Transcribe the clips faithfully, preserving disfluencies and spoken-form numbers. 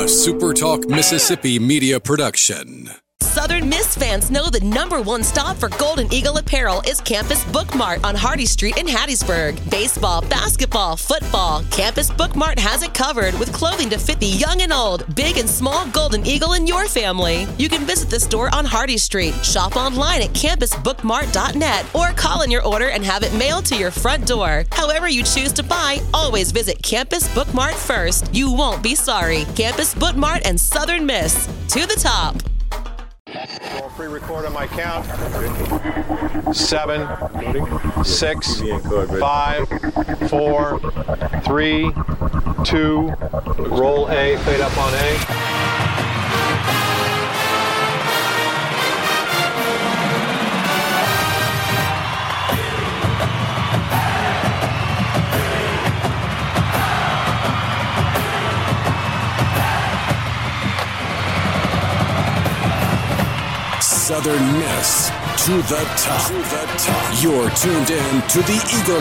A Super Talk Mississippi media production. Southern Miss fans know the number one stop for Golden Eagle apparel is Campus Book Mart on Hardy Street in Hattiesburg. Baseball, basketball, football, Campus Book Mart has it covered with clothing to fit the young and old, big and small Golden Eagle in your family. You can visit the store on Hardy Street, shop online at campus book mart dot net, or call in your order and have it mailed to your front door. However you choose to buy, always visit Campus Book Mart first. You won't be sorry. Campus Book Mart and Southern Miss. To the top. I'll pre-record on my count. Seven, six, five, four, three, two, roll A, fade up on A. Southern Miss to the top. To the top. You're tuned in to the Eagle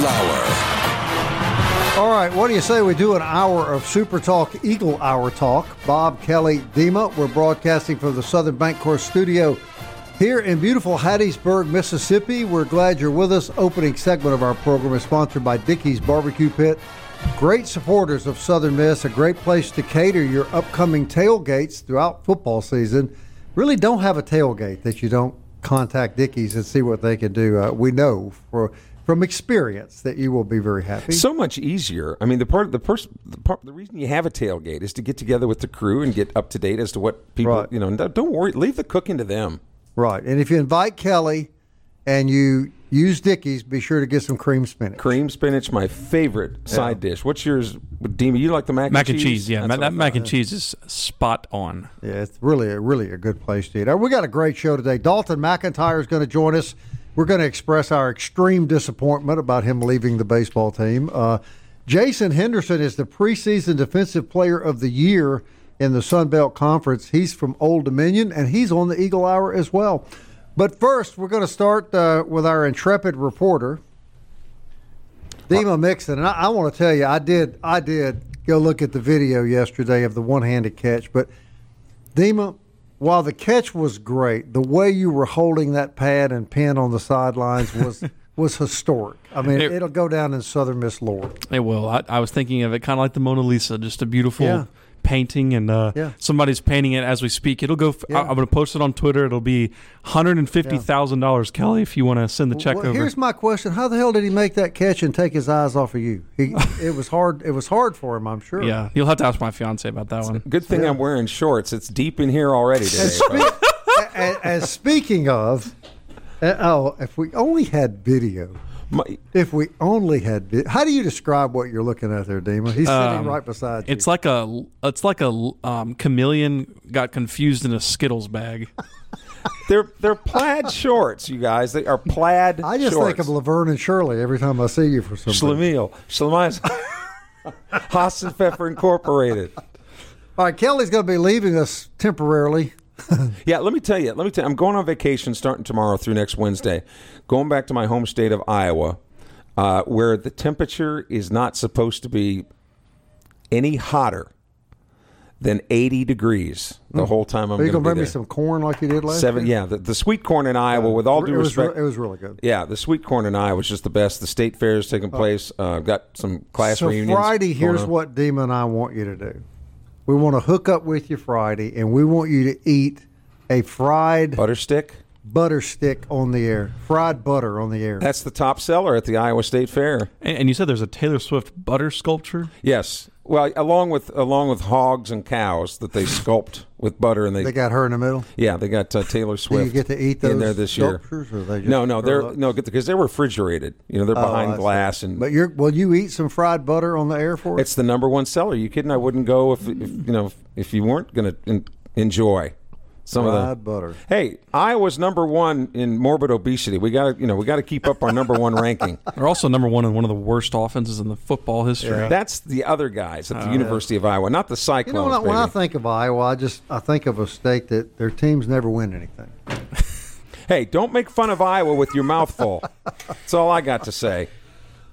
Hour. All right, what do you say we do an hour of Super Talk Eagle Hour talk? Bob, Kelly, Dima. We're broadcasting from the Southern Bancorp studio here in beautiful Hattiesburg, Mississippi. We're glad you're with us. Opening segment of our program is sponsored by Dickey's Barbecue Pit. Great supporters of Southern Miss, a great place to cater your upcoming tailgates throughout football season. Really don't have a tailgate that you don't contact Dickey's and see what they can do. Uh, we know for, from experience that you will be very happy. So much easier. I mean, the part, the person, the part, the reason you have a tailgate is to get together with the crew and get up to date as to what people. Right. You know, don't worry. Leave the cooking to them. Right, and if you invite Kelly and you use Dickey's, be sure to get some cream spinach. Cream spinach, my favorite yeah. side dish. What's yours, Dima? You like the mac, mac and cheese? Mac and cheese, yeah. That's that mac and cheese is spot on. Yeah, it's really, a, really a good place to eat. We got a great show today. Dalton McIntyre is going to join us. We're going to express our extreme disappointment about him leaving the baseball team. Uh, Jason Henderson is the preseason Defensive Player of the Year in the Sun Belt Conference. He's from Old Dominion, and he's on the Eagle Hour as well. But first, we're going to start uh, with our intrepid reporter, Dima Mixon. And I, I want to tell you, I did I did go look at the video yesterday of the one-handed catch. But, Dima, while the catch was great, the way you were holding that pad and pen on the sidelines was was historic. I mean, it, it'll go down in Southern Miss lore. It will. I, I was thinking of it kind of like the Mona Lisa, just a beautiful yeah. painting, and uh, yeah. somebody's painting it as we speak. It'll go. F- yeah. I, I'm going to post it on Twitter. It'll be one hundred fifty thousand yeah. dollars, Kelly, if you want to send the check well, over. Here's my question: how the hell did he make that catch and take his eyes off of you? He, it was hard. It was hard for him, I'm sure. Yeah, you'll have to ask my fiance about that it's one. Good thing yeah. I'm wearing shorts. It's deep in here already today. As, spe- as, as speaking of, uh, oh, if we only had video. My, if we only had, how do you describe what you're looking at there, Dima? He's sitting um, right beside you. It's like a, it's like a um, chameleon got confused in a Skittles bag. they're they're plaid shorts, you guys. They are plaid. I just shorts. think of Laverne and Shirley every time I see you for some. Schlemiel, Schlemiel, Haas and Pfeffer Incorporated. All right, Kelly's going to be leaving us temporarily. yeah, let me tell you. Let me tell you. I'm going on vacation starting tomorrow through next Wednesday. Going back to my home state of Iowa, uh, where the temperature is not supposed to be any hotter than eighty degrees the mm. whole time I'm going to be there. Are you going to bring me some corn like you did last Seven, year? Yeah, the, the sweet corn in Iowa, uh, with all due it respect. Was re- it was really good. Yeah, the sweet corn in Iowa was just the best. The state fair is taking place. Uh, got some class so reunions. So Friday, here's on. what Dima and I want you to do. We want to hook up with you Friday, and we want you to eat a fried butter stick, butter stick on the air, fried butter on the air. That's the top seller at the Iowa State Fair. And, and you said there's a Taylor Swift butter sculpture. Yes, well, along with along with hogs and cows that they sculpt with butter, and they they got her in the middle. Yeah, they got uh, Taylor Swift. Do you get to eat those in there this year? Or they just no, no, they're no because they're refrigerated. You know, they're behind oh, glass. And but you're will you eat some fried butter on the air for us? It's the number one seller. You kidding? I wouldn't go if, if you know if, if you weren't going to en- enjoy. Some fried of the butter. Hey, Iowa's number one in morbid obesity. We got to, you know, we got to keep up our number one ranking. They're also number one in one of the worst offenses in the football history. Yeah. That's the other guys at the uh, University yeah. of Iowa, not the Cyclones. You know, when, baby. when I think of Iowa, I just I think of a state that their teams never win anything. Hey, don't make fun of Iowa with your mouth full. That's all I got to say.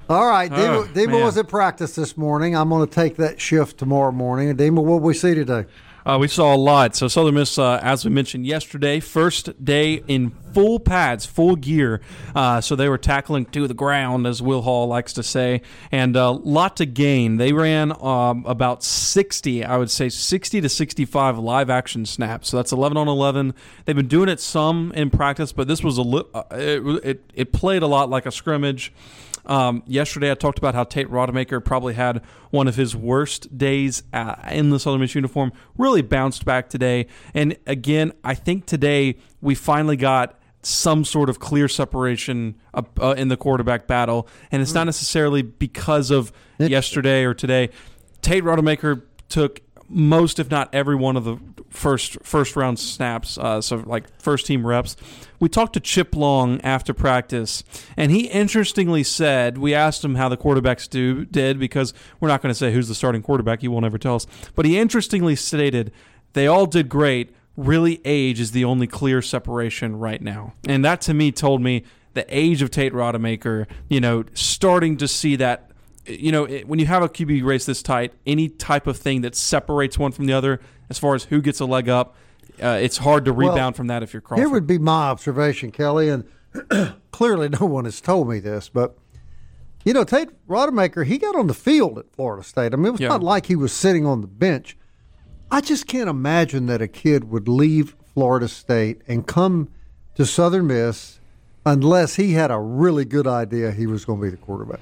All right, Dima, oh, Dima was at practice this morning. I'm going to take that shift tomorrow morning. Dima, what did we see today? Uh, we saw a lot. So Southern Miss, uh, as we mentioned yesterday, first day in full pads, full gear. Uh, so they were tackling to the ground, as Will Hall likes to say, and a uh, lot to gain. They ran um, about sixty, I would say sixty to sixty-five live action snaps. So that's eleven on eleven. They've been doing it some in practice, but this was a li- uh, it, it, it played a lot like a scrimmage. Um, yesterday, I talked about how Tate Rodemaker probably had one of his worst days uh, in the Southern Miss uniform. Really bounced back today. And again, I think today we finally got some sort of clear separation uh, uh, in the quarterback battle. And it's not necessarily because of yesterday or today. Tate Rodemaker took most, if not every one of the first first round snaps, uh, so like first team reps. We talked to Chip Long after practice, and he interestingly said, we asked him how the quarterbacks do did because we're not going to say who's the starting quarterback. He won't ever tell us. But he interestingly stated they all did great. Really, age is the only clear separation right now. And that to me told me the age of Tate Rodemaker, you know, starting to see that. You know, when you have a Q B race this tight, any type of thing that separates one from the other, as far as who gets a leg up, uh, it's hard to rebound well, from that if you're Crawford. Here would be my observation, Kelly, and clearly no one has told me this, but, you know, Tate Rodemaker, he got on the field at Florida State. I mean, it was yeah. not like he was sitting on the bench. I just can't imagine that a kid would leave Florida State and come to Southern Miss unless he had a really good idea he was going to be the quarterback.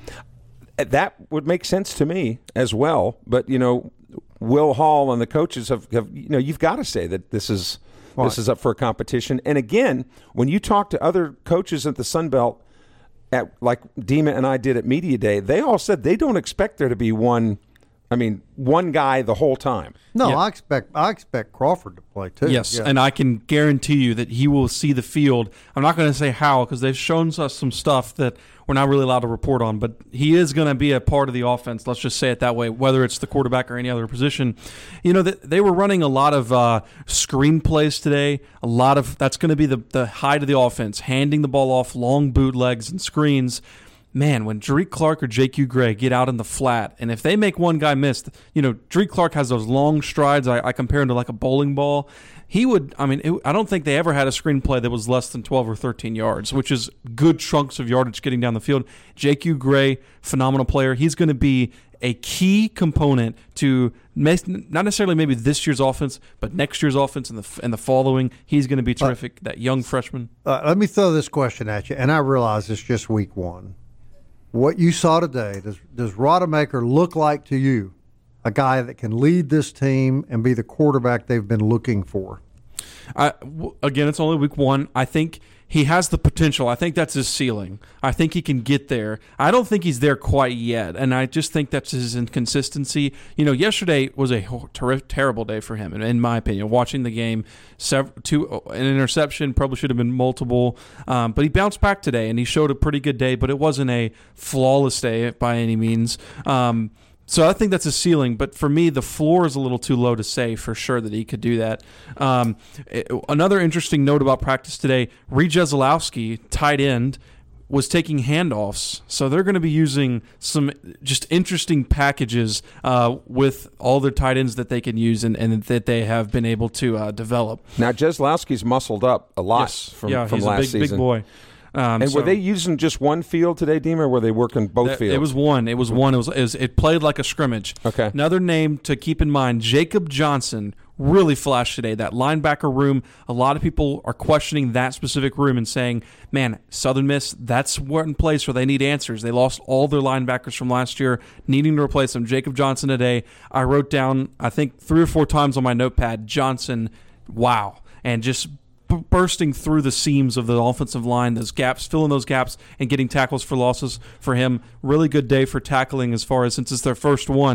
That would make sense to me as well. But, you know, Will Hall and the coaches have, have you know, you've got to say that this is right. this is up for a competition. And, again, when you talk to other coaches at the Sun Belt, at, like Dima and I did at Media Day, they all said they don't expect there to be one – I mean, one guy the whole time. No, yeah. I expect I expect Crawford to play too. Yes, yeah. and I can guarantee you that he will see the field. I'm not going to say how because they've shown us some stuff that we're not really allowed to report on, but he is going to be a part of the offense. Let's just say it that way, whether it's the quarterback or any other position. You know, they were running a lot of uh, screen plays today. A lot of that's going to be the the height of the offense, handing the ball off, long bootlegs and screens. Man, when Jerick Clark or J Q Gray get out in the flat, and if they make one guy miss, you know, Jerick Clark has those long strides. I, I compare him to like a bowling ball. He would, I mean, it, I don't think they ever had a screenplay that was less than twelve or thirteen yards, which is good chunks of yardage getting down the field. J Q Gray, phenomenal player. He's going to be a key component to not necessarily maybe this year's offense, but next year's offense and the and the following. He's going to be terrific, uh, that young freshman. Uh, let me throw this question at you, and I realize it's just week one. What you saw today, does does Rodemaker look like to you a guy that can lead this team and be the quarterback they've been looking for? I, w- again, it's only week one. I think he has the potential. I think that's his ceiling. I think he can get there. I don't think he's there quite yet, and I just think that's his inconsistency. You know, yesterday was a ter- terrible day for him, in my opinion. Watching the game, several, two, an interception, probably should have been multiple, um, but he bounced back today, and he showed a pretty good day, but it wasn't a flawless day by any means. Um So I think that's a ceiling, but for me, the floor is a little too low to say for sure that he could do that. Um, it, another interesting note about practice today, Reed Jeselowski, tight end, was taking handoffs. So they're going to be using some just interesting packages uh, with all their tight ends that they can use and, and that they have been able to uh, develop. Now, Jeselowski's muscled up a lot yes. from, yeah, from he's last a big, season. big boy. Um, and so, were they using just one field today, Dima, or were they working both that, fields? It was one. It was one. It was, it was. It played like a scrimmage. Okay. Another name to keep in mind, Jacob Johnson, really flashed today. That linebacker room, a lot of people are questioning that specific room and saying, man, Southern Miss, that's one place where they need answers. They lost all their linebackers from last year, needing to replace them. Jacob Johnson today, I wrote down, I think, three or four times on my notepad, Johnson, wow. And just bursting through the seams of the offensive line, those gaps, filling those gaps and getting tackles for losses for him. Really good day for tackling as far as since it's their first one.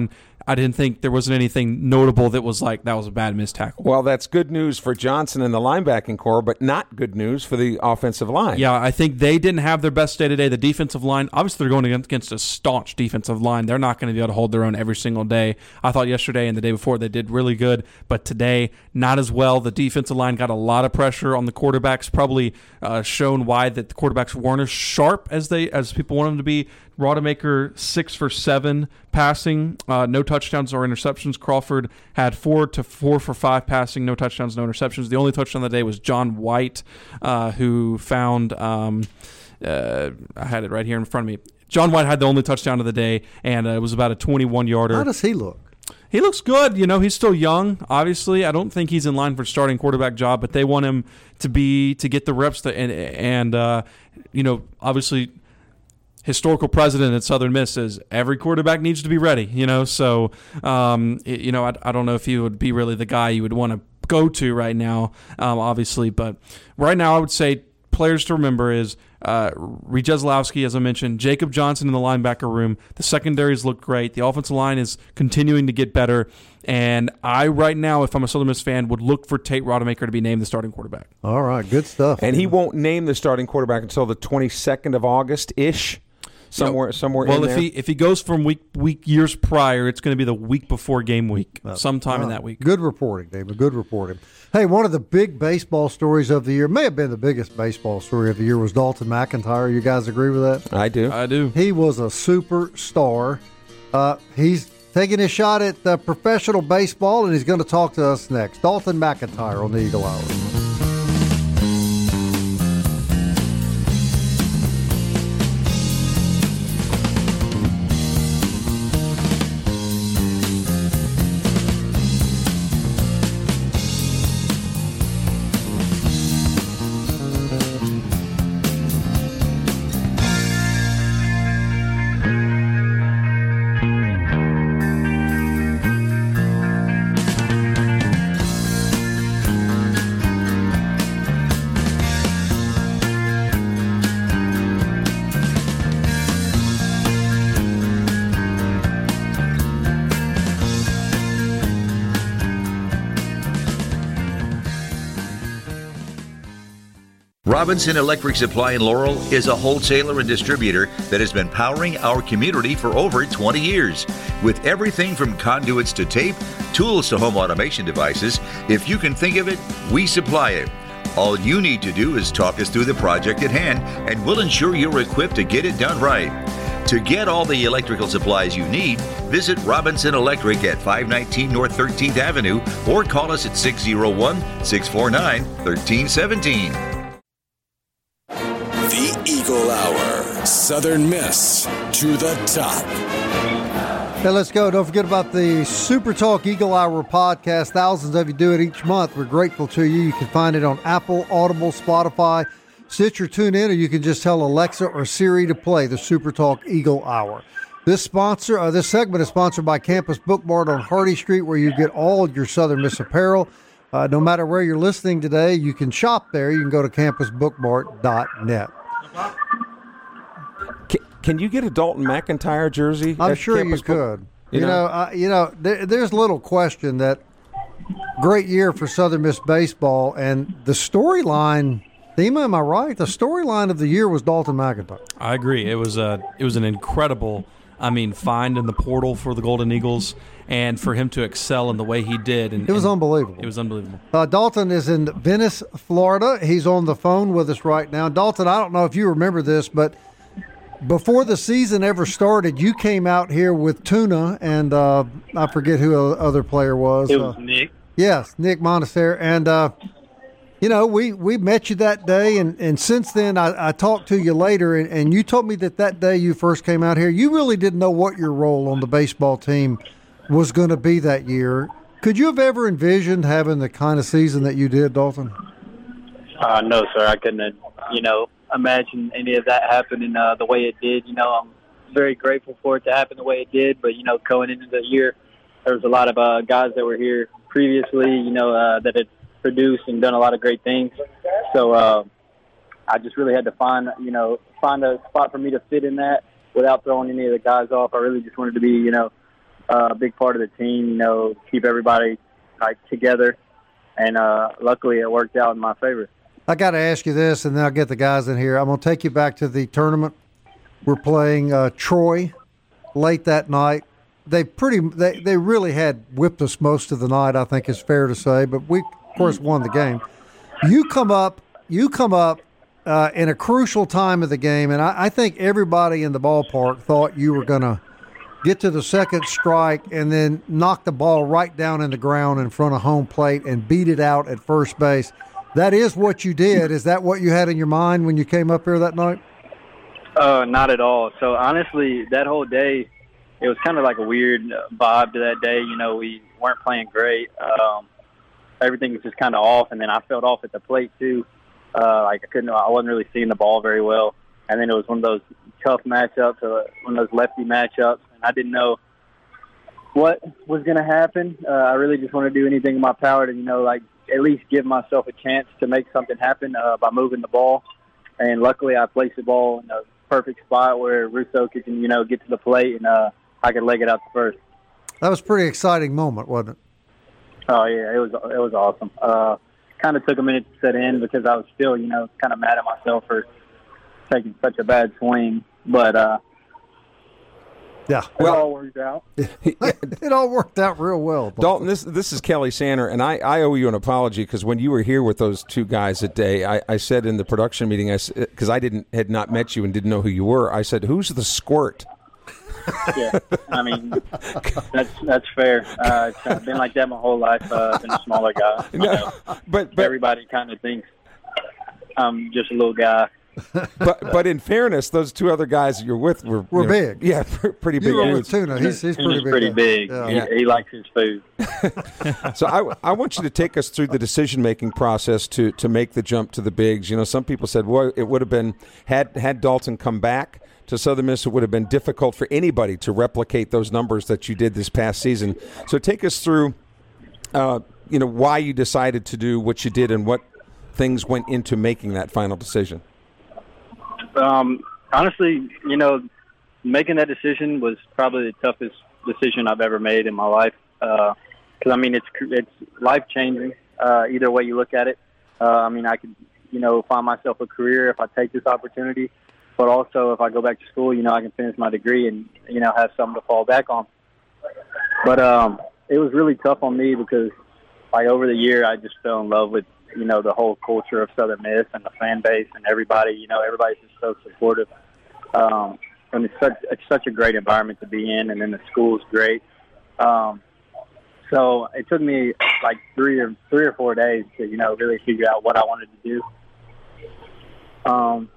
I didn't think there wasn't anything notable that was like that was a bad missed tackle. Well, that's good news for Johnson and the linebacking core, but not good news for the offensive line. Yeah, I think they didn't have their best day today. The defensive line, obviously they're going against a staunch defensive line. They're not going to be able to hold their own every single day. I thought yesterday and the day before they did really good, but today not as well. The defensive line got a lot of pressure on the quarterbacks, probably uh, shown why that the quarterbacks weren't as sharp as they as people want them to be. Rodemaker six for seven passing, uh, no touchdowns or interceptions. Crawford had four to four for five passing, no touchdowns, no interceptions. The only touchdown of the day was John White, uh, who found um, uh, I had it right here in front of me. John White had the only touchdown of the day, and uh, it was about a twenty-one yarder. How does he look? He looks good. You know, he's still young, obviously. I don't think he's in line for starting quarterback job, but they want him to be to get the reps to, and, and uh, you know, obviously historical president at Southern Miss says every quarterback needs to be ready, you know. So, um, it, you know, I, I don't know if he would be really the guy you would want to go to right now, um, obviously. But right now I would say players to remember is uh, Reed Jeselowski, as I mentioned, Jacob Johnson in the linebacker room. The secondaries look great. The offensive line is continuing to get better. And I, right now, if I'm a Southern Miss fan, would look for Tate Rodemaker to be named the starting quarterback. All right, good stuff. And he won't name the starting quarterback until the twenty-second of August-ish. Somewhere, somewhere. Well, in if there. he if he goes from week week years prior, it's going to be the week before game week, oh, sometime oh, in that week. Good reporting, David. Good reporting. Hey, one of the big baseball stories of the year, may have been the biggest baseball story of the year, was Dalton McIntyre. You guys agree with that? I do. I do. He was a superstar. Uh, he's taking a shot at uh, professional baseball, and he's going to talk to us next. Dalton McIntyre on the Eagle Hour. Robinson Electric Supply in Laurel is a wholesaler and distributor that has been powering our community for over twenty years. With everything from conduits to tape, tools to home automation devices, if you can think of it, we supply it. All you need to do is talk us through the project at hand, and we'll ensure you're equipped to get it done right. To get all the electrical supplies you need, visit Robinson Electric at five nineteen North thirteenth Avenue or call us at six oh one, six four nine, one three one seven. The Eagle Hour. Southern Miss to the top. Hey, let's go. Don't forget about the Super Talk Eagle Hour podcast. Thousands of you do it each month. We're grateful to you. You can find it on Apple, Audible, Spotify, Stitcher, TuneIn, or you can just tell Alexa or Siri to play the Super Talk Eagle Hour. This sponsor, uh, this segment is sponsored by Campus Book Mart on Hardy Street, where you get all your Southern Miss apparel. Uh, no matter where you're listening today, you can shop there. You can go to campus book mart dot net. Can, can you get a Dalton McIntyre jersey? I'm sure you could. You, you know, know, uh, you know there, there's little question that great year for Southern Miss baseball, and the storyline. Thema, am I right? The storyline of the year was Dalton McIntyre. I agree. It was a it was an incredible, I mean, find in the portal for the Golden Eagles, and for him to excel in the way he did. And, it was and unbelievable. It was unbelievable. Uh, Dalton is in Venice, Florida. He's on the phone with us right now. Dalton, I don't know if you remember this, but before the season ever started, you came out here with Tuna, and uh, I forget who the other player was. It was uh, Nick. Yes, Nick Montesser. And, uh, you know, we, we met you that day, and, and since then I, I talked to you later, and, and you told me that that day you first came out here, you really didn't know what your role on the baseball team was going to be that year. Could you have ever envisioned having the kind of season that you did, Dalton? Uh, no, sir. I couldn't have, you know, imagine any of that happening uh, the way it did. You know, I'm very grateful for it to happen the way it did, but, you know, going into the year, there was a lot of uh, guys that were here previously, you know, uh, that had produced and done a lot of great things. So uh, I just really had to find, you know, find a spot for me to fit in that without throwing any of the guys off. I really just wanted to be, you know, uh, a big part of the team, you know, keep everybody like together. And uh, luckily it worked out in my favor. I got to ask you this, and then I'll get the guys in here. I'm going to take you back to the tournament. We're playing uh, Troy late that night. They pretty they, they really had whipped us most of the night, I think is fair to say, but we, of course, won the game. You come up, you come up uh, in a crucial time of the game, and I, I think everybody in the ballpark thought you were going to get to the second strike and then knock the ball right down in the ground in front of home plate and beat it out at first base. That is what you did. Is that what you had in your mind when you came up here that night? Uh, not at all. So, honestly, that whole day, it was kind of like a weird vibe to that day. You know, we weren't playing great. Um, everything was just kind of off, and then I felt off at the plate, too. Uh, like, I couldn't, I wasn't really seeing the ball very well. And then it was one of those tough matchups, uh, one of those lefty matchups, and I didn't know what was going to happen. Uh, I really just wanted to do anything in my power to, you know, like, at least give myself a chance to make something happen uh, by moving the ball. And luckily I placed the ball in a perfect spot where Russo could, you know, get to the plate and uh, I could leg it out to first. That was a pretty exciting moment, wasn't it? Oh, yeah, it was it was awesome. Uh, kind of took a minute to set in because I was still, you know, kind of mad at myself for taking such a bad swing. But, uh, yeah, it well, all worked out. It all worked out real well. Dalton, this this is Kelly Sander, and I, I owe you an apology because when you were here with those two guys that day, I, I said in the production meeting, I because I didn't had not met you and didn't know who you were, I said, "Who's the squirt?" Yeah, I mean that's that's fair. Uh, it's been like that my whole life. Uh, I've been a smaller guy. You no, know, but, but everybody kind of thinks I'm just a little guy. but but in fairness, those two other guys that you're with were We're you know, big. Yeah, pretty big. You were with Tuna. He's, he's pretty big. pretty big. Yeah. He, he likes his food. So I, I want you to take us through the decision-making process to, to make the jump to the bigs. You know, some people said, well, it would have been, had, had Dalton come back to Southern Miss, it would have been difficult for anybody to replicate those numbers that you did this past season. So take us through, uh, you know, why you decided to do what you did and what things went into making that final decision. Um, honestly, you know, making that decision was probably the toughest decision I've ever made in my life. Because, uh, I mean, it's it's life-changing uh, either way you look at it. Uh, I mean, I could, you know, find myself a career if I take this opportunity. But also, if I go back to school, you know, I can finish my degree and, you know, have something to fall back on. But um, it was really tough on me because, like, over the year, I just fell in love with, you know, the whole culture of Southern Miss and the fan base and everybody. You know, everybody's just so supportive. Um, and it's such, it's such a great environment to be in, and then the school's great. Um, so it took me like three or three or four days to, you know, really figure out what I wanted to do. Um,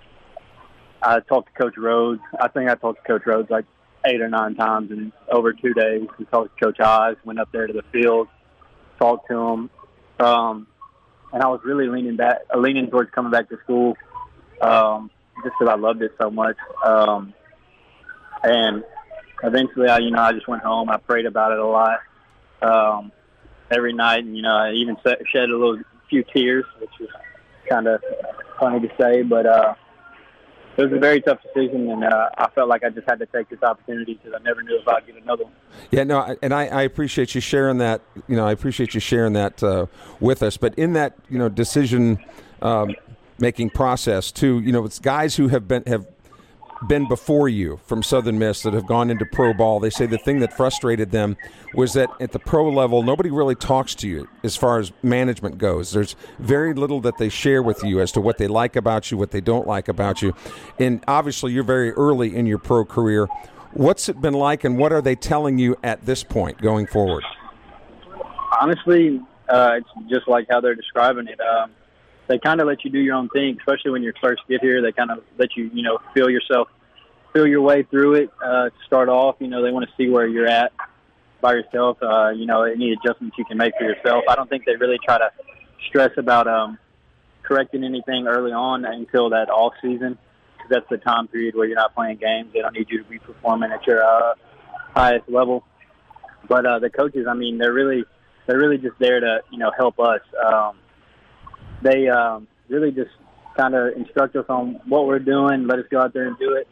I talked to Coach Rhodes. I think I talked to Coach Rhodes like eight or nine times in over two days. We talked to Coach Oz, went up there to the field, talked to him. Um, and I was really leaning back, uh, leaning towards coming back to school um, just because I loved it so much. Um, and eventually, I, you know, I just went home. I prayed about it a lot um, every night. And, you know, I even shed a little few tears, which was kind of funny to say. But uh, it was a very tough decision, and uh, I felt like I just had to take this opportunity because I never knew if I'd get another one. Yeah, no, and I, I appreciate you sharing that. You know, I appreciate you sharing that uh, with us. But in that, you know, decision um, making process, too, you know, it's guys who have been have been before you from Southern Miss that have gone into pro ball. They say the thing that frustrated them was that at the pro level, nobody really talks to you as far as management goes. There's very little that they share with you as to what they like about you, what they don't like about you. And obviously, you're very early in your pro career. What's it been like, and what are they telling you at this point going forward? Honestly, uh, it's just like how they're describing it. Um, they kind of let you do your own thing, especially when you first get here. They kind of let you, you know, feel yourself, feel your way through it. Uh, to start off, you know, they want to see where you're at by yourself. Uh, you know, any adjustments you can make for yourself. I don't think they really try to stress about um, correcting anything early on until that off season, because that's the time period where you're not playing games. They don't need you to be performing at your uh, highest level. But uh, the coaches, I mean, they're really, they're really just there to, you know, help us. Um, They um, really just kind of instruct us on what we're doing, let us go out there and do it.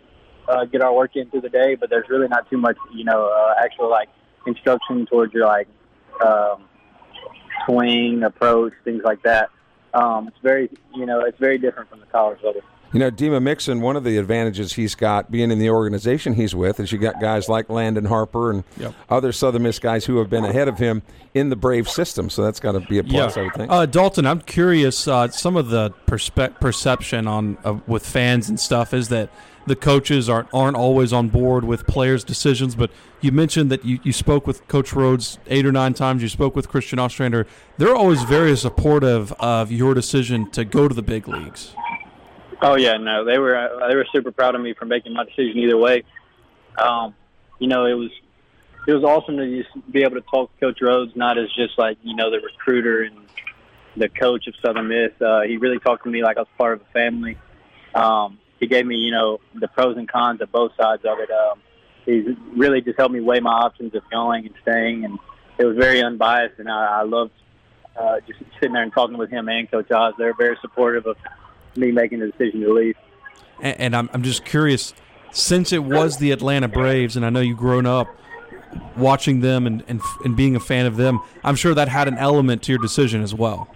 uh, get our work in through the day, but there's really not too much, you know, uh, actual like instruction towards your like um, swing, approach, things like that. Um, it's very, you know, it's very different from the college level. You know, Dima Mixon, one of the advantages he's got being in the organization he's with is you got guys like Landon Harper and yep. other Southern Miss guys who have been ahead of him in the Brave system. So that's got to be a plus, yeah. I would think. Uh, Dalton, I'm curious. Uh, some of the perspe- perception on uh, with fans and stuff is that the coaches aren't aren't always on board with players' decisions. But you mentioned that you, you spoke with Coach Rhodes eight or nine times. You spoke with Christian Ostrander. They're always very supportive of your decision to go to the big leagues. Oh yeah, no, they were uh, they were super proud of me for making my decision either way. Um, you know, it was it was awesome to just be able to talk to Coach Rhodes, not as just like, you know, the recruiter and the coach of Southern Miss. Uh, he really talked to me like I was part of a family. Um, he gave me, you know, the pros and cons of both sides of it. Um, he's really just helped me weigh my options of going and staying, and it was very unbiased. And I, I loved uh, just sitting there and talking with him and Coach Oz. They're very supportive of me making the decision to leave. And, and I'm I'm just curious, since it was the Atlanta Braves, and I know you've grown up watching them and, and and being a fan of them, I'm sure that had an element to your decision as well.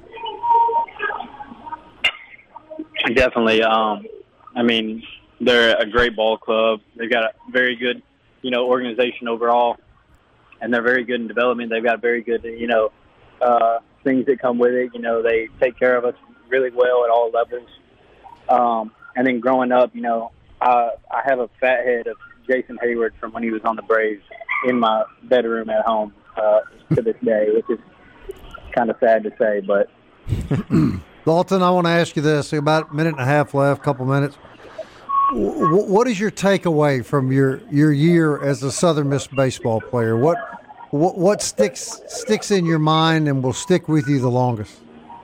Definitely. Um, I mean, they're a great ball club. They've got a very good, you know, organization overall, and they're very good in development. They've got very good, you know, uh, things that come with it. You know, they take care of us really well at all levels. Um, and then growing up, you know, I, I have a fat head of Jason Hayward from when he was on the Braves in my bedroom at home uh, to this day, which is kind of sad to say. But Dalton, I want to ask you this. About a minute and a half left, couple minutes. W- what is your takeaway from your, your year as a Southern Miss baseball player? What what, what sticks sticks in your mind and will stick with you the longest?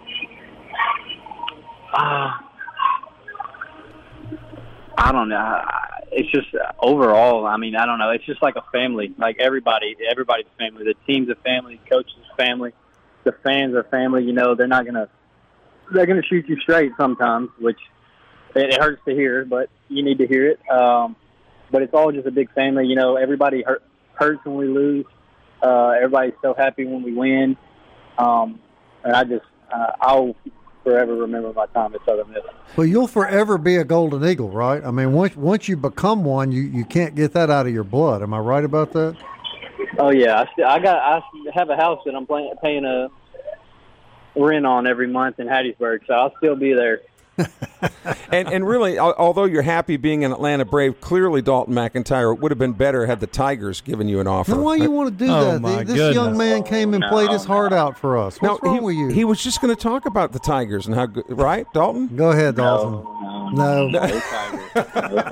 Uh, I don't know. It's just uh, overall, I mean, I don't know. It's just like a family. Like everybody, everybody's a family. The team's a family. The coach's a family. The fans are family. You know, they're not going to they're gonna shoot you straight sometimes, which it, it hurts to hear, but you need to hear it. Um, but it's all just a big family. You know, everybody hurt, hurts when we lose. Uh, everybody's so happy when we win. Um, and I just, uh, I'll forever remember my time at Southern Miss. Well, you'll forever be a Golden Eagle, right? I mean, once once you become one, you, you can't get that out of your blood. Am I right about that? Oh yeah, I, st- I got I have a house that I'm paying, paying a rent on every month in Hattiesburg, so I'll still be there. and and really, although you're happy being an Atlanta Brave, clearly Dalton McIntyre would have been better had the Tigers given you an offer. Now, why do you want to do oh that? My this goodness. young man came and played no, his heart no. out for us. What's no, wrong he, with you? He was just going to talk about the Tigers and how good, right, Dalton? Go ahead, Dalton. No, no. no, no Tigers. No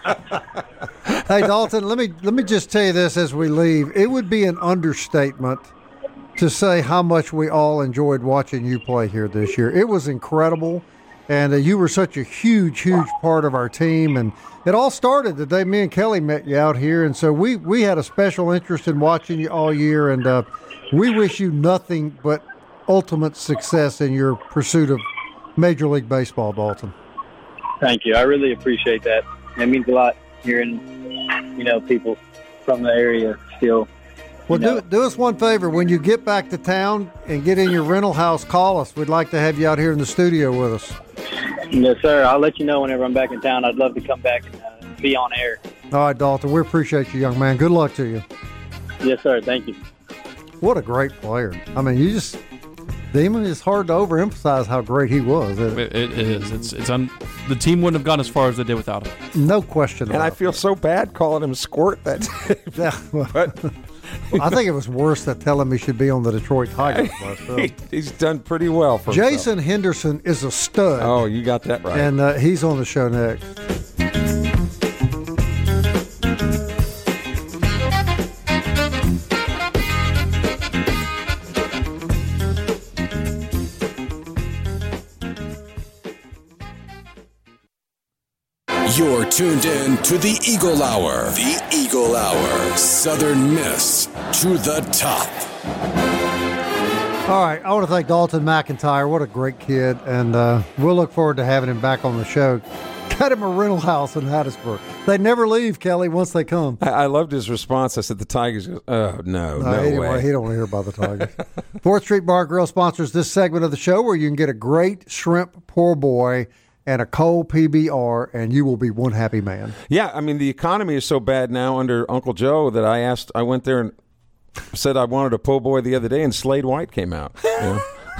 Tigers. Hey, Dalton, let me let me just tell you this as we leave. It would be an understatement to say how much we all enjoyed watching you play here this year. It was incredible. And uh, you were such a huge, huge part of our team. And it all started the day me and Kelly met you out here. And so we, we had a special interest in watching you all year. And uh, we wish you nothing but ultimate success in your pursuit of Major League Baseball, Dalton. Thank you. I really appreciate that. It means a lot hearing, you know, people from the area still. Well, do, do us one favor. When you get back to town and get in your rental house, call us. We'd like to have you out here in the studio with us. Yes, sir. I'll let you know whenever I'm back in town. I'd love to come back and uh, be on air. All right, Dalton. We appreciate you, young man. Good luck to you. Yes, sir. Thank you. What a great player. I mean, you just – Demon, it's hard to overemphasize how great he was. It, it, it is. It's it's un, the team wouldn't have gone as far as they did without him. No question about it. And I feel that. so bad calling him Squirt that yeah, well, but I think it was worse than telling me he should be on the Detroit Tigers. he, he's done pretty well for Jason himself. Henderson is a stud. Oh, you got that right. And uh, he's on the show next. You're tuned in to the Eagle Hour. The Eagle Hour. Southern Miss to the top. All right, I want to thank Dalton McIntyre. What a great kid, and uh, we'll look forward to having him back on the show. got him a rental house in Hattiesburg. They never leave, Kelly, once they come. I, I loved his response. I said, the Tigers, oh, no, no, no he way. He don't want to hear about the Tigers. fourth Street Bar Grill sponsors this segment of the show where you can get a great shrimp poor boy and a cold P B R, and you will be one happy man. Yeah, I mean, the economy is so bad now under Uncle Joe that I asked, I went there and said I wanted a po' boy the other day, and Slade White came out. You know?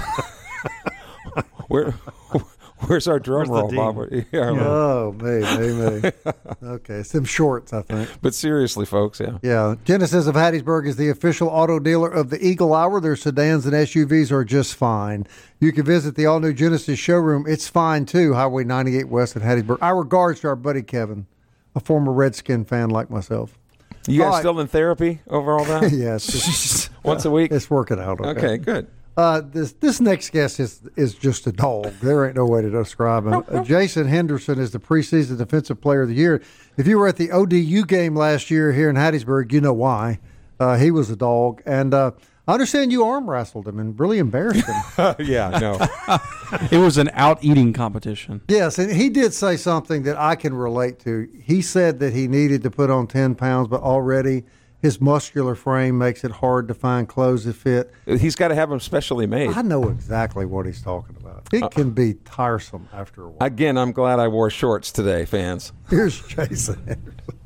Where, where's our drum roll, Bob? Yeah, oh, me, me, me. Okay, it's them shorts, I think. But seriously, folks, yeah. Yeah, Genesis of Hattiesburg is the official auto dealer of the Eagle Hour. Their sedans and S U Vs are just fine. You can visit the all-new Genesis showroom. It's fine, too, Highway ninety-eight West in Hattiesburg. Our regards to our buddy Kevin, a former Redskin fan like myself. You guys right. still in therapy over all that? Yes. Once a week? It's working out. Okay, okay good. Uh, this this next guest is is just a dog. There ain't no way to describe him. Uh, Jason Henderson is the preseason Defensive Player of the Year. If you were at the O D U game last year here in Hattiesburg, you know why. Uh, he was a dog. And uh, I understand you arm wrestled him and really embarrassed him. Yeah, no. It was an out-eating competition. Yes, and he did say something that I can relate to. He said that he needed to put on ten pounds, but already his muscular frame makes it hard to find clothes that fit. He's got to have them specially made. I know exactly what he's talking about. It can be tiresome after a while. Again, I'm glad I wore shorts today, fans. Here's Jason Henderson.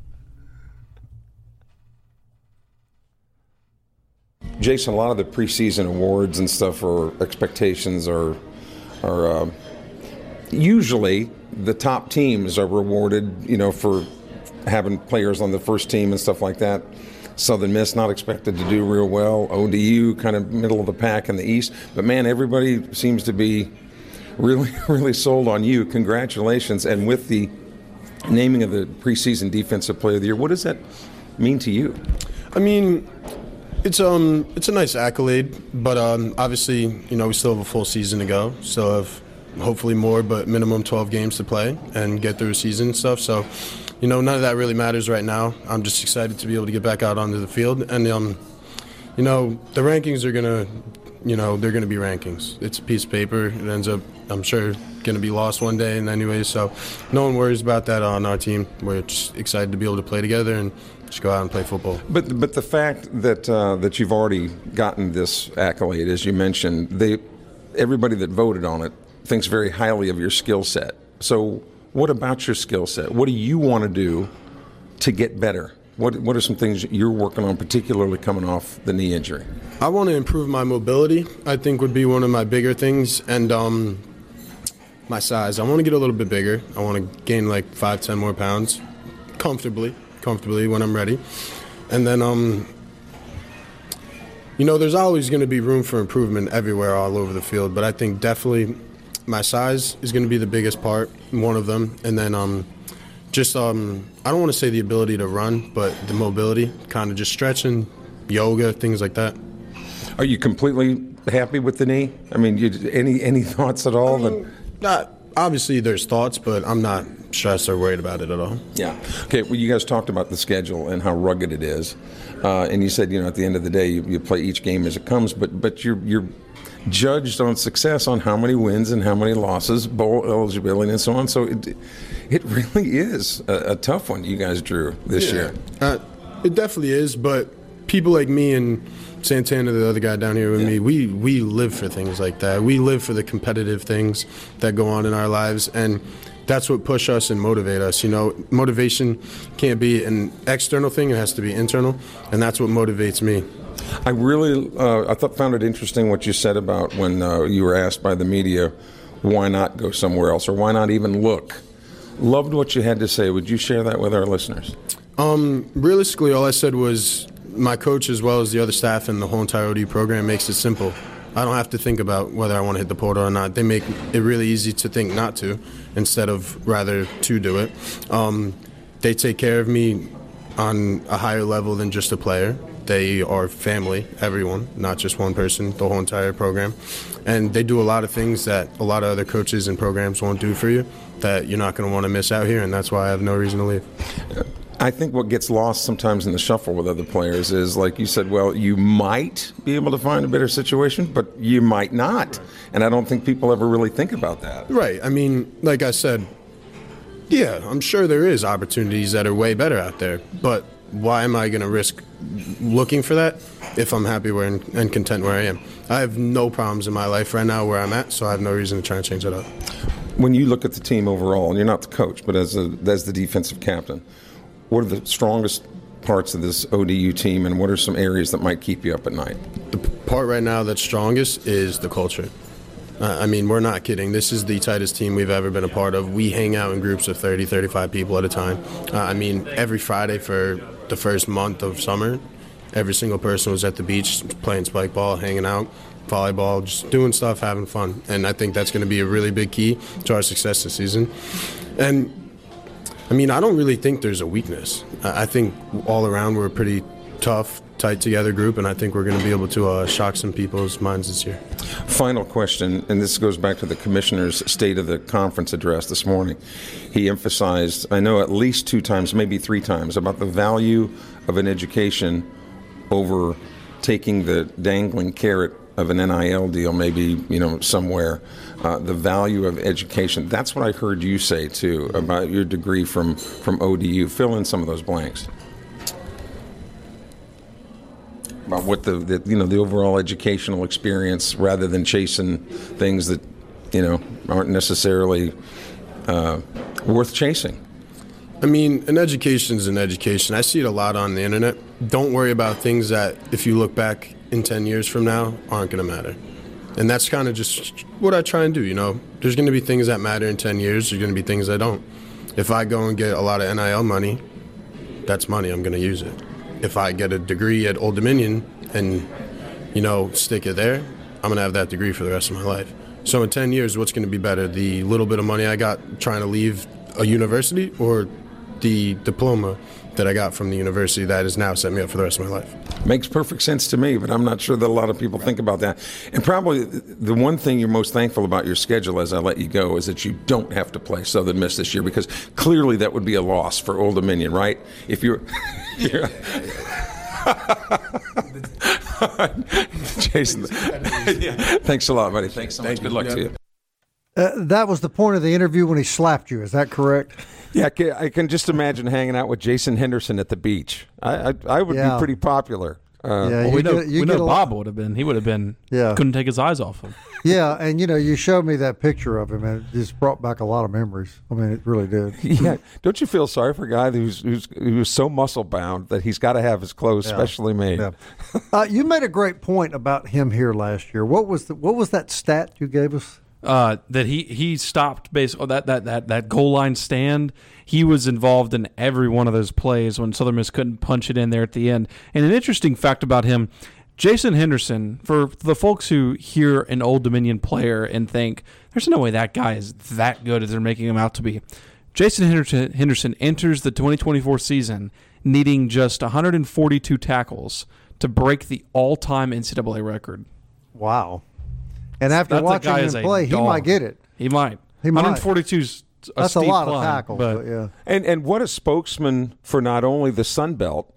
Jason, a lot of the preseason awards and stuff or expectations are are uh, usually the top teams are rewarded, you know, for having players on the first team and stuff like that. Southern Miss not expected to do real well. O D U kind of middle of the pack in the East. But, man, everybody seems to be really, really sold on you. Congratulations. And with the naming of the preseason Defensive Player of the Year, what does that mean to you? I mean, it's um it's a nice accolade, but um, obviously, you know, we still have a full season to go. Still have hopefully more, but minimum twelve games to play and get through a season and stuff. So, you know, none of that really matters right now. I'm just excited to be able to get back out onto the field. And, um, you know, the rankings are going to, you know, they're going to be rankings. It's a piece of paper. It ends up, I'm sure, going to be lost one day. And anyway, so no one worries about that on our team. We're just excited to be able to play together and just go out and play football. But but the fact that uh, that you've already gotten this accolade, as you mentioned, they everybody that voted on it thinks very highly of your skill set. So what about your skill set? What do you want to do to get better? What What are some things you're working on, particularly coming off the knee injury? I want to improve my mobility, I think would be one of my bigger things, and um, my size. I want to get a little bit bigger. I want to gain like five, ten more pounds comfortably, comfortably when I'm ready. And then, um, you know, there's always going to be room for improvement everywhere all over the field, but I think definitely my size is going to be the biggest part, one of them. And then um, just, um, I don't want to say the ability to run, but the mobility, kind of just stretching, yoga, things like that. Are you completely happy with the knee? I mean, you, any any thoughts at all? I mean, that... not, obviously there's thoughts, but I'm not stressed or worried about it at all. Yeah. Okay, well, you guys talked about the schedule and how rugged it is. Uh, and you said, you know, at the end of the day, you, you play each game as it comes, but but you're you're judged on success on how many wins and how many losses, bowl eligibility, and so on. So it it really is a, a tough one you guys drew this yeah. year. Uh, it definitely is, but people like me and Santana, the other guy down here with yeah. me, we, we live for things like that. We live for the competitive things that go on in our lives, and that's what push us and motivate us. You know, motivation can't be an external thing; it has to be internal, and that's what motivates me. I really, uh, I thought found it interesting what you said about when uh, you were asked by the media, why not go somewhere else, or why not even look. Loved what you had to say. Would you share that with our listeners? Um, realistically, all I said was my coach, as well as the other staff and the whole entire O D program, makes it simple. I don't have to think about whether I want to hit the portal or not. They make it really easy to think not to, instead of rather to do it. Um, they take care of me on a higher level than just a player. They are family, everyone, not just one person, the whole entire program. And they do a lot of things that a lot of other coaches and programs won't do for you that you're not going to want to miss out here, and that's why I have no reason to leave. I think what gets lost sometimes in the shuffle with other players is, like you said, well, you might be able to find a better situation, but you might not. And I don't think people ever really think about that. Right. I mean, like I said, Yeah, I'm sure there is opportunities that are way better out there, but why am I going to risk looking for that if I'm happy where and, and content where I am? I have no problems in my life right now where I'm at, so I have no reason to try and change that up. When you look at the team overall, and you're not the coach, but as, a, as the defensive captain, what are the strongest parts of this O D U team, and what are some areas that might keep you up at night? The part right now that's strongest is the culture. Uh, I mean, we're not kidding. This is the tightest team we've ever been a part of. We hang out in groups of thirty, thirty-five people at a time. Uh, I mean, every Friday for the first month of summer, every single person was at the beach playing spike ball, hanging out, volleyball, just doing stuff, having fun. And I think that's going to be a really big key to our success this season. And, I mean, I don't really think there's a weakness. I think all around we're a pretty tough, tight-together group, and I think we're going to be able to uh, shock some people's minds this year. Final question, and this goes back to the commissioner's State of the Conference address this morning. He emphasized, I know at least two times, maybe three times, about the value of an education over taking the dangling carrot of an N I L deal, maybe, you know, somewhere. Uh, the value of education. That's what I heard you say, too, about your degree from, from O D U. Fill in some of those blanks. About what the, the you know the overall educational experience, rather than chasing things that you know aren't necessarily uh, worth chasing. I mean, an education is an education. I see it a lot on the internet. Don't worry about things that, if you look back in ten years from now, aren't going to matter. And that's kind of just what I try and do. You know, there's going to be things that matter in ten years. There's going to be things that don't. If I go and get a lot of N I L money, that's money. I'm going to use it. If I get a degree at Old Dominion and, you know, stick it there, I'm going to have that degree for the rest of my life. So in ten years, what's going to be better? The little bit of money I got trying to leave a university, or the diploma that I got from the university that has now set me up for the rest of my life? Makes perfect sense to me, but I'm not sure that a lot of people think about that. And probably the one thing you're most thankful about your schedule, as I let you go, is that you don't have to play Southern Miss this year, because clearly that would be a loss for Old Dominion, right? If you're... you're Jason, yeah. Thanks a lot, buddy. Thanks so much. Thank Good luck yeah. to you. Uh, that was the point of the interview when he slapped you. Is that correct? Yeah, I can, I can just imagine hanging out with Jason Henderson at the beach. I I, I would yeah. be pretty popular. Uh, yeah, well, we know, get, we know Bob would have been. He would have been. Yeah. Couldn't take his eyes off him. Yeah, and you know, you showed me that picture of him, and it just brought back a lot of memories. I mean, it really did. Yeah. Don't you feel sorry for a guy who's who's who's so muscle bound that he's got to have his clothes yeah. specially made? Yeah. uh, you made a great point about him here last year. What was the what was that stat you gave us? Uh, that he, he stopped basically that, that, that, that goal line stand. He was involved in every one of those plays when Southern Miss couldn't punch it in there at the end. And an interesting fact about him, Jason Henderson, for the folks who hear an Old Dominion player and think, there's no way that guy is that good as they're making him out to be. Jason Henderson, Henderson enters the twenty twenty-four season needing just one hundred forty-two tackles to break the all-time N C double A record. Wow. And after That's watching him play, he might get it. He might. He might. one forty-two's a That's steep a lot climb, of tackles. But, but yeah. And and what a spokesman for not only the Sun Belt,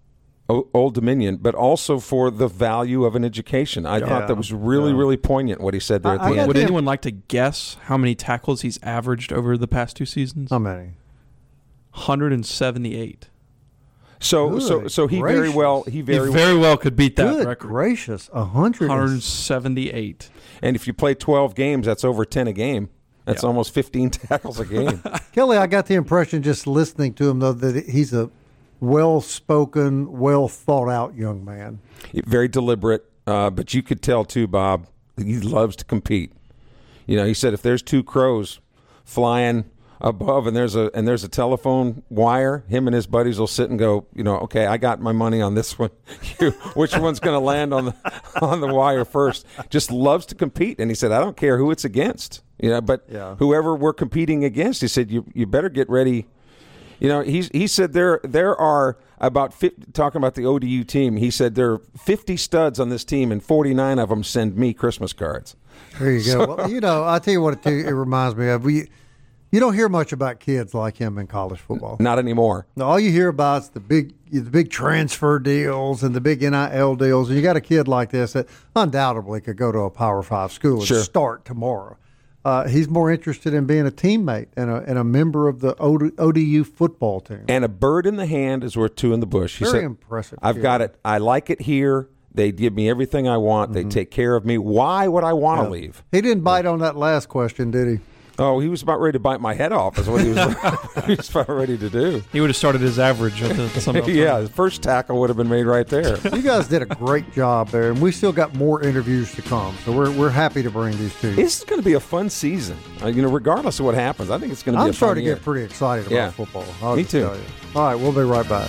Old Dominion, but also for the value of an education. I yeah. thought that was really, yeah. really poignant what he said there at I, the I end. Would anyone like to guess how many tackles he's averaged over the past two seasons? How many? one hundred seventy-eight. So, Good so, so he gracious. very well, he very, he very well could beat that Good record. Gracious, one hundred one hundred seventy-eight. And if you play twelve games, that's over ten a game. That's yeah. almost fifteen tackles a game. Kelly, I got the impression just listening to him, though, that he's a well-spoken, well-thought-out young man. Very deliberate, uh, but you could tell, too, Bob, he loves to compete. You know, he said if there's two crows flying above and there's a and there's a telephone wire, him and his buddies will sit and go, you know, okay, I got my money on this one. You, which one's going to land on the on the wire first? Just loves to compete, and he said, I don't care who it's against, you know, but yeah. whoever we're competing against, he said, you you better get ready. You know, he's he said there there are about fifty, talking about the O D U team. He said there are fifty studs on this team, and forty-nine of them send me Christmas cards. There you go. So, well, you know, I tell you what it, it reminds me of. We. You don't hear much about kids like him in college football. Not anymore. No, all you hear about is the big, the big transfer deals and the big N I L deals. And you got a kid like this that undoubtedly could go to a Power Five school and sure. start tomorrow. Uh, he's more interested in being a teammate and a, and a member of the O D U football team. And a bird in the hand is worth two in the bush. He Very said, impressive. I've kid. got it. I like it here. They give me everything I want. Mm-hmm. They take care of me. Why would I want to Yeah. leave? He didn't bite on that last question, did he? Oh, he was about ready to bite my head off is what he was, he was about ready to do. He would have started his average at the Sun Belt Yeah, the first tackle would have been made right there. You guys did a great job there, and we still got more interviews to come. So we're we're happy to bring these to you. This is going to be a fun season. Uh, you know, regardless of what happens, I think it's going to be I'm a fun starting to year. get pretty excited about Yeah. football. I'll Me just too. tell you. All right, we'll be right back.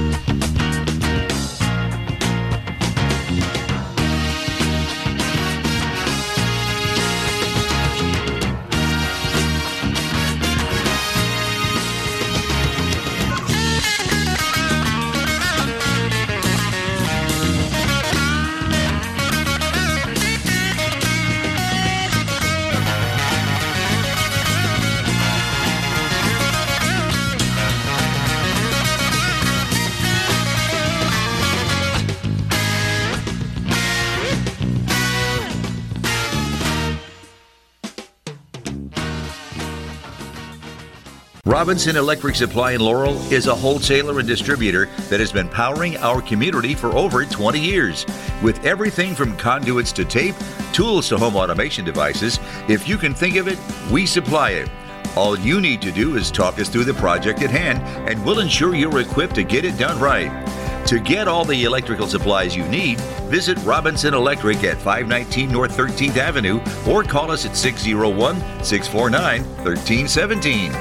Robinson Electric Supply in Laurel is a wholesaler and distributor that has been powering our community for over twenty years. With everything from conduits to tape, tools to home automation devices, if you can think of it, we supply it. All you need to do is talk us through the project at hand, and we'll ensure you're equipped to get it done right. To get all the electrical supplies you need, visit Robinson Electric at five nineteen North thirteenth Avenue or call us at six oh one, six four nine, one three one seven.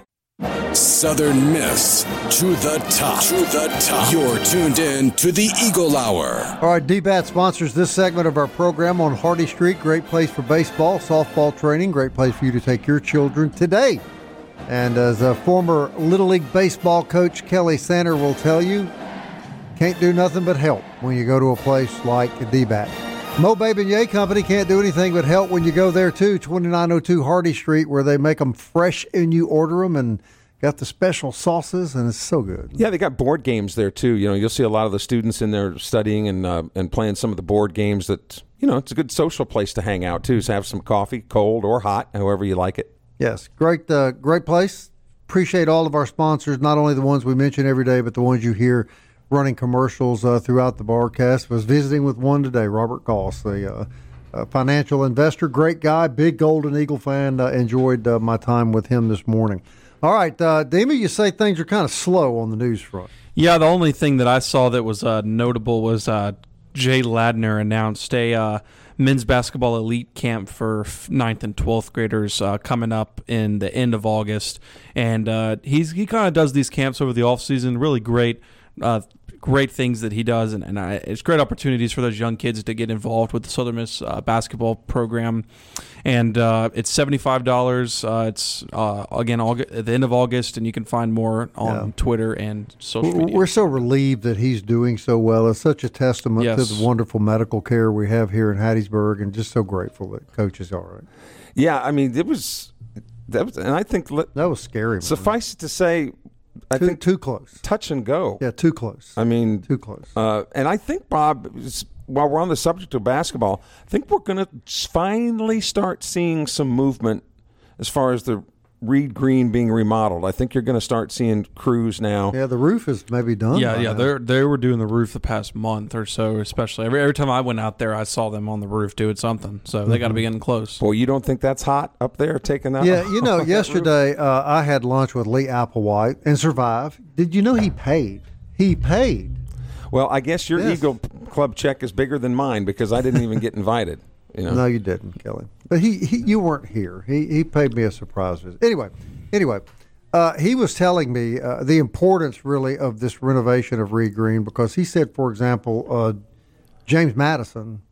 Southern Miss to the top. To the top. You're tuned in to the Eagle Hour. All right, D BAT sponsors this segment of our program on Hardy Street. Great place for baseball, softball training. Great place for you to take your children today. And as a former Little League baseball coach, Kelly Sander will tell you, can't do nothing but help when you go to a place like D BAT. Mo Baby and Yay Company can't do anything but help when you go there too. twenty-nine oh two Hardy Street, where they make them fresh and you order them, and got the special sauces, and it's so good. Yeah, they got board games there too. You know, you'll see a lot of the students in there studying and uh, and playing some of the board games. That, you know, it's a good social place to hang out too. So have some coffee, cold or hot, however you like it. Yes, great, uh, great place. Appreciate all of our sponsors, not only the ones we mention every day, but the ones you hear running commercials uh, throughout the broadcast. Was visiting with one today, Robert Goss, the uh, uh, financial investor, great guy, big Golden Eagle fan. Uh, enjoyed uh, my time with him this morning. All right, uh, Demi, you say things are kind of slow on the news front. Yeah, the only thing that I saw that was uh, notable was uh, Jay Ladner announced a uh, men's basketball elite camp for ninth and twelfth graders uh, coming up in the end of August. And uh, he's he kind of does these camps over the offseason, really great uh, great things that he does. And, and I, it's great opportunities for those young kids to get involved with the Southern Miss uh, basketball program. And uh, it's seventy-five dollars. Uh, it's, uh, again, August, at the end of August, and you can find more on Yeah. Twitter and social media. We're so relieved that he's doing so well. It's such a testament Yes. to the wonderful medical care we have here in Hattiesburg, and just so grateful that Coach is all right. Yeah, I mean, it was, that was and I think that was scary. Man. Suffice it to say, I too, think too close, touch and go. Yeah, too close. I mean, too close. Uh, and I think, Bob, while we're on the subject of basketball, I think we're going to finally start seeing some movement as far as the Reed Green being remodeled. I think you're going to start seeing crews now. Yeah, the roof is maybe done. Yeah, by yeah, now. they they were doing the roof the past month or so, especially. Every every time I went out there, I saw them on the roof doing something. So they got to be getting close. Boy, you don't think that's hot up there, taking that? Yeah, you know, that yesterday uh, I had lunch with Lee Applewhite and Survive. Did you know he paid? He paid. Well, I guess your Yes. Eagle Club check is bigger than mine because I didn't even get invited. You know? No, you didn't, Kelly. But he, he you weren't here. He he paid me a surprise visit. Anyway, anyway, uh, he was telling me uh, the importance really of this renovation of Reed Green, because he said, for example, uh, James Madison,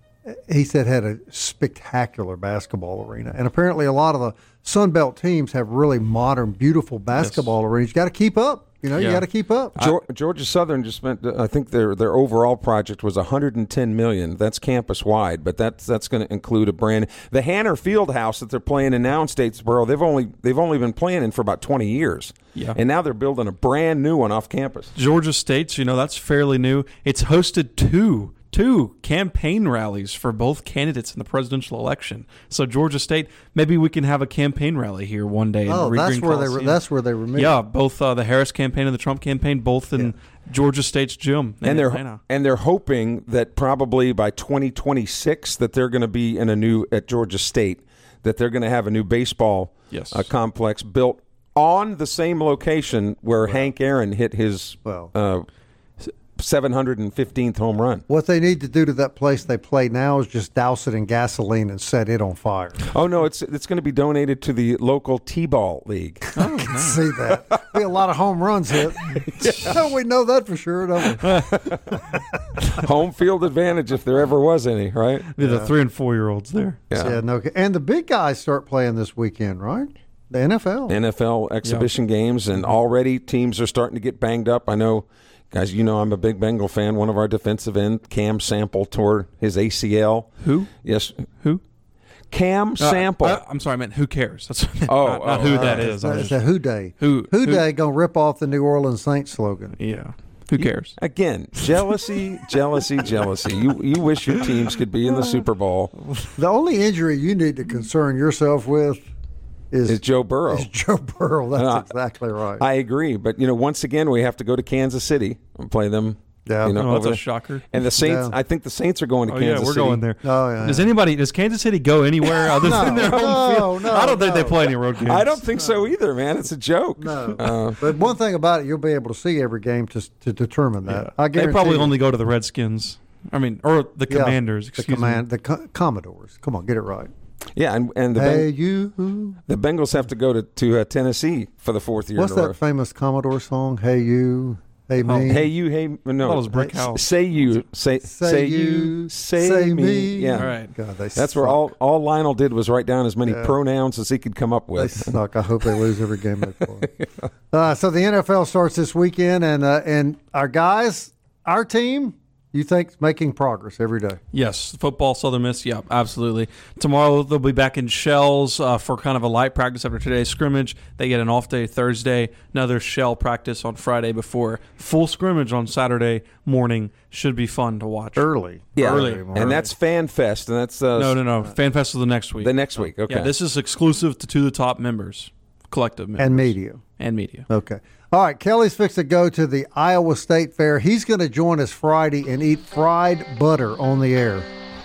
he said, had a spectacular basketball arena, and apparently a lot of the Sun Belt teams have really modern, beautiful basketball arenas. You got to keep up. You know, you Yeah. got to keep up. Geor- Georgia Southern just spent, I think their their overall project was one hundred ten million dollars. That's campus wide, but that's that's going to include a brand. The Hanner Field House that they're playing in now in Statesboro, they've only they've only been playing in for about twenty years. Yeah. And now they're building a brand new one off campus. Georgia State's, you know, that's fairly new. It's hosted two two campaign rallies for both candidates in the presidential election. So Georgia State, maybe we can have a campaign rally here one day. Oh, in that's Green where they were. Coliseum. That's where they were meeting. Yeah, both uh, the Harris campaign and the Trump campaign, both in yeah. Georgia State's gym, and they're Atlanta. and they're hoping that probably by twenty twenty-six that they're going to be in a new at Georgia State, that they're going to have a new baseball yes. uh, complex built on the same location where well, Hank Aaron hit his well. uh, seven hundred fifteenth home run. What they need to do to that place they play now is just douse it in gasoline and set it on fire. Oh, no, it's it's going to be donated to the local T-ball league. Oh, I can see that. Be a lot of home runs hit. Yeah. We know that for sure, don't we? Home field advantage if there ever was any, right? Yeah, the three- and four-year-olds there. Yeah. yeah, no. And the big guys start playing this weekend, right? The N F L. N F L exhibition yeah. games, and already teams are starting to get banged up. I know, guys, you know I'm a big Bengal fan. One of our defensive end, Cam Sample, tore his A C L. Who? Yes. Who? Cam Sample. Uh, uh, I'm sorry, I meant who cares? That's oh, not, not oh, who uh, that is. It's a who day. Who? Who day going to rip off the New Orleans Saints slogan. Yeah. Who cares? You, again, jealousy, jealousy, jealousy. You you wish your teams could be in the Super Bowl. The only injury you need to concern yourself with is, is Joe Burrow. Is Joe Burrow. That's uh, exactly right. I agree. But, you know, once again, we have to go to Kansas City and play them. Yeah, you know, oh, that's a there. shocker. And the Saints, yeah. I think the Saints are going to oh, Kansas yeah, we're City. going there. Oh, yeah, does yeah. anybody? Does Kansas City go anywhere other no, than their home no, field? No, I don't think no. they play any road games. I don't think so either, man. It's a joke. No, uh, but one thing about it, you'll be able to see every game to to determine that. Yeah. I guarantee they probably you. only go to the Redskins. I mean, or the Commanders. Yeah, excuse the command, me. the co- Commodores. Come on, get it right. Yeah, and, and the hey ben- you. The Bengals have to go to to uh, Tennessee for the fourth year. What's in a that row. famous Commodore song? Hey you. Hey me. Oh, hey you, hey no. That was Brick House. Say you, say say, say you, you, say, say me. me. Yeah, all right. God, they that's suck. where all all Lionel did was write down as many yeah. pronouns as he could come up They with. suck. I hope they lose every game they play. yeah. uh, so the N F L starts this weekend, and uh, and our guys, our team. You think making progress every day? Yes, football, Southern Miss, yeah, absolutely. Tomorrow they'll be back in Shells uh, for kind of a light practice after today's scrimmage. They get an off day Thursday, another shell practice on Friday before full scrimmage on Saturday morning. Should be fun to watch. Early. Yeah, early. early. And that's Fan Fest, and that's uh, no, no, no. Fan Fest is the next week. The next week, okay. Yeah, this is exclusive to, to the top members, collective members. And media. And media. Okay. All right, Kelly's fixed to go to the Iowa State Fair. He's going to join us Friday and eat fried butter on the air.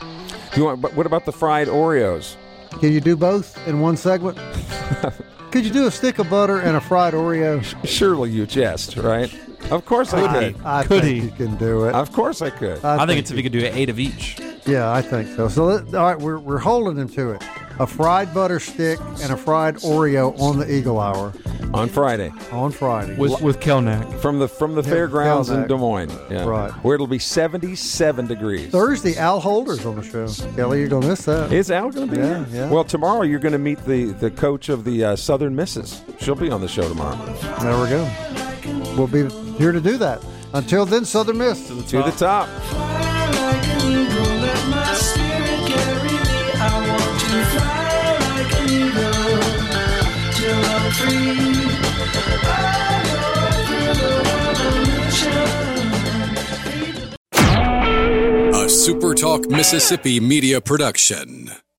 You want? But what about the fried Oreos? Can you do both in one segment? Could you do a stick of butter and a fried Oreo? Surely you jest, right? Of course I could. I, I Could think he? you can do it. Of course I could. I, I think, think it's if you could do eight of each. Yeah, I think so. So, let, all right, we're we're holding him to it. A fried butter stick and a fried Oreo on the Eagle Hour on Friday. On Friday with with Kelnack from the from the yeah, fairgrounds Kelnack. in Des Moines. Yeah. Right, where it'll be seventy-seven degrees. Thursday, Al Holder's on the show. Kelly, you're gonna miss that. Is Al gonna be yeah, here? Yeah. Well, tomorrow you're gonna meet the the coach of the uh, Southern Misses. She'll be on the show tomorrow. There we go. We'll be here to do that. Until then, Southern Miss to the top. To the top. A SuperTalk Mississippi media production.